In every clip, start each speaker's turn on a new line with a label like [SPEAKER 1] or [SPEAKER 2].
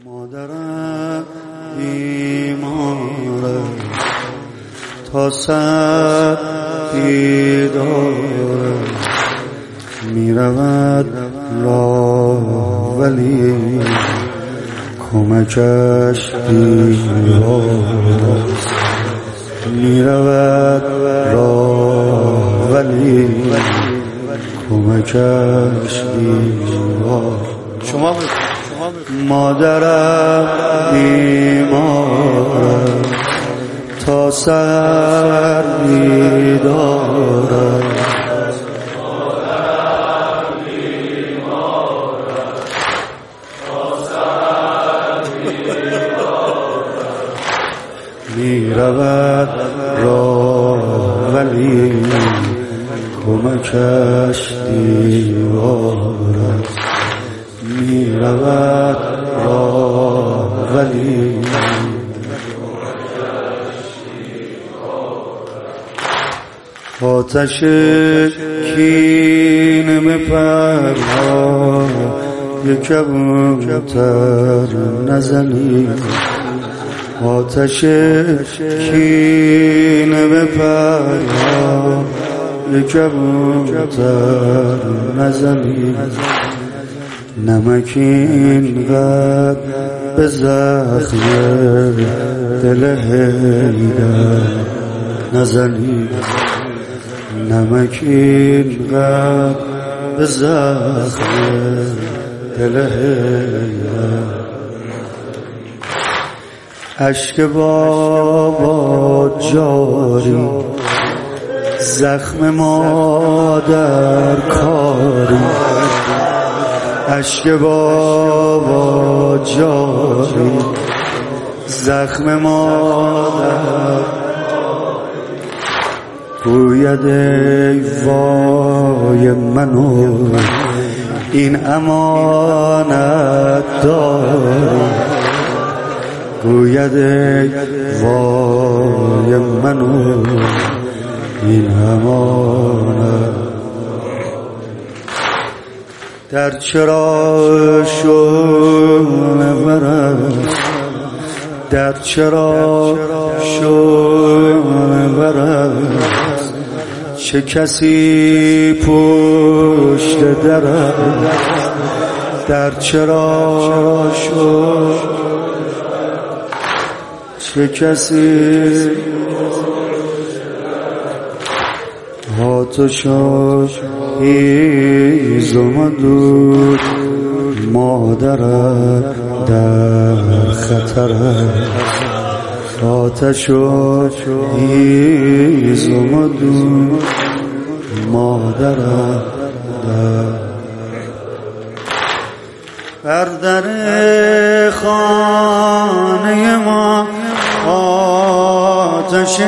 [SPEAKER 1] مادرم بیماره تا سر بیداره میرود راه ولی کمکش دیواره میرود راه ولی کمکش دیواره.
[SPEAKER 2] شما
[SPEAKER 1] مادرم بیماره تا سر بیداره میرود راه ولی کمکش دیواره میرود راه ولی آتش کینه به پرها یک کبوتر نزنی آتش کینه به پرها یک کبوتر نزنی نمک اینقدر به زخم دل حیدر نزنی نمک اینقدر به زخم دل حیدر اشک بابا جاری زخم مادر کاری اشک بابا جاری زخم مادر گوید ای وای منو این امانت داری گوید ای وای منو این امانت در چرا شعله برست در چرا شعله برست چه کسی پشت درست در چرا شعله چه کسی آتشا هیزم دود مادرت در خطر آتشا هیزم دود مادرت بر در خانه ما آتش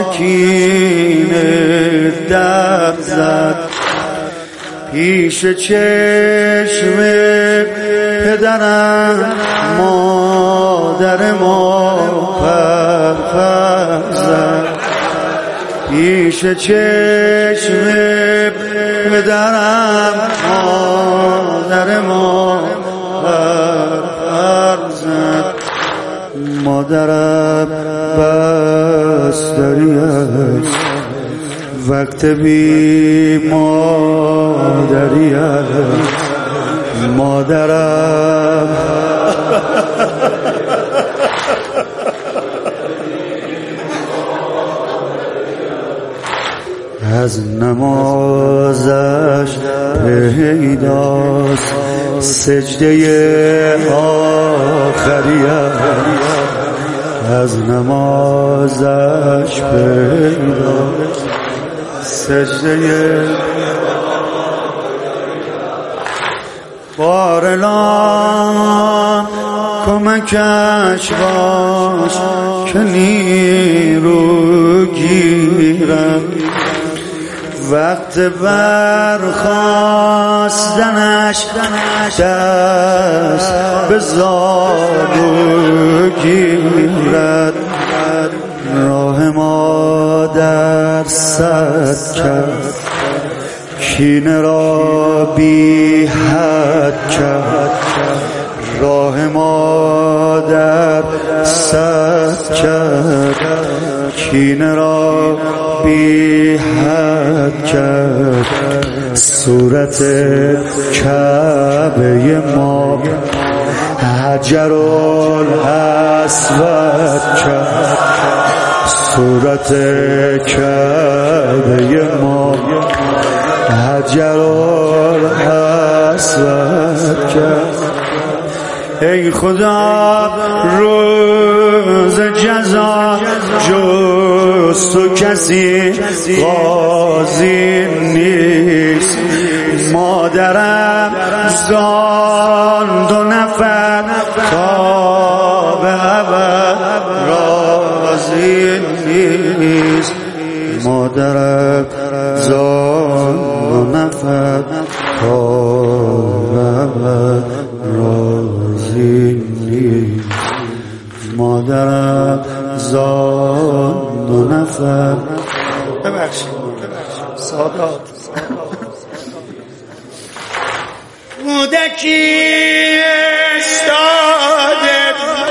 [SPEAKER 1] کینه در زد پیش چشم پدرم مادر ما پر زد پیش چشم پدرم مادر ما پر زد مادرم بستری است وقت بی مادری است مادرم از نمازش پیداست سجده آخری است از نمازش پیداست سجده بارلان کمکش باش که نیرو گیرم وقت برخاستنش دست به زانو گیرد راه مادر سد کرد کینه را بی حد کرد راه مادر در صد کرد، کینه را بی حد کرد. صورت کعبه ما حجر الاسود کرد، صورت کعبه ما حجر الاسود کرد. ای خدا روز جزا جز تو کسی قاضی نیست. مادرم زان 2 نفر تا به ابد راضی نیست. مادرم زان 2 نفر تا به ابد راضی نیست. مادرم زان 2 نفر. ببخشید سادات کودکی استاده،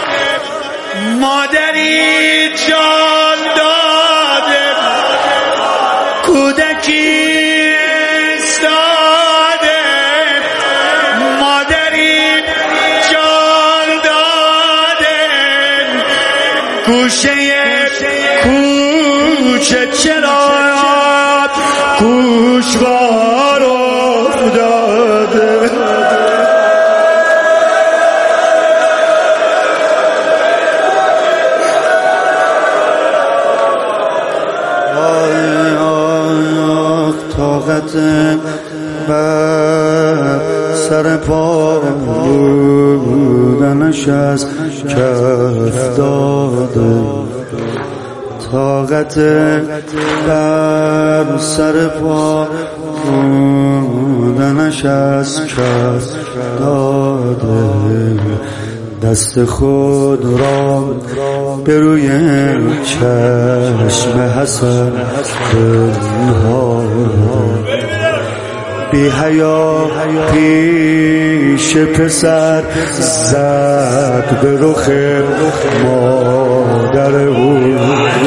[SPEAKER 1] مادری جان داده. کودکی استاده، مادری جان داده. گوشه کوچه چرا گوشوار افتاده. طاقت بر سر پا بودنش از کف داده. طاقت بر سر پا بودنش از کف داده. دست خود را به روی چشم حسن بنهاده. بی حیا پیش پسر زد به رخ مادر او.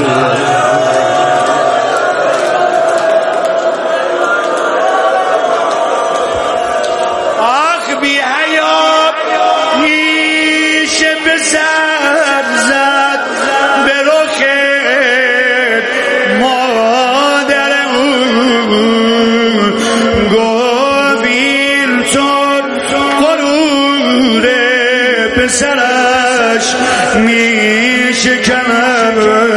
[SPEAKER 1] آخ بی حیا پیش پسر زد به رخ مادر او. پسرش میشکند.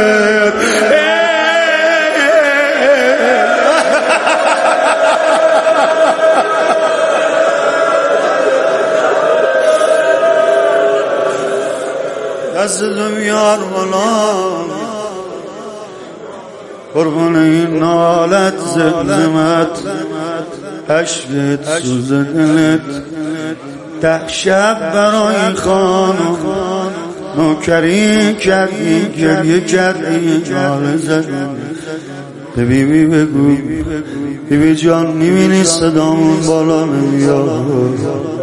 [SPEAKER 1] دست بیار بالا قربان این نالت زمزمت، عشقت سوز دلت. 10 شب برای خانم نوکری کردی، گریه کردی، جان زدی. به بیبی بگو بیبی جان میبینی صدامون بالا نمیاد.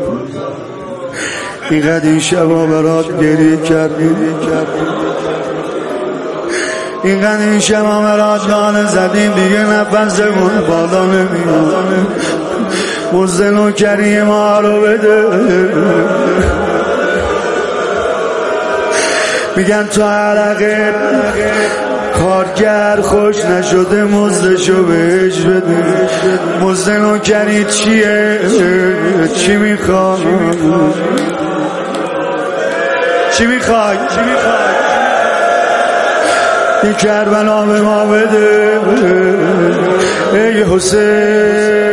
[SPEAKER 1] اینقدر این شبا برات گریه کردی، اینقدر این شبا برات جان زدیم، دیگه نفسمون بالا نمیاد. مزد نوکری ما رو بده. میگن تو عرقه کارگر خوش نشده مزدشو بهش بده. مزد نوکری چیه؟ چی میخوای؟ چی میخوای؟ این کربلا به ما بده. ای حسین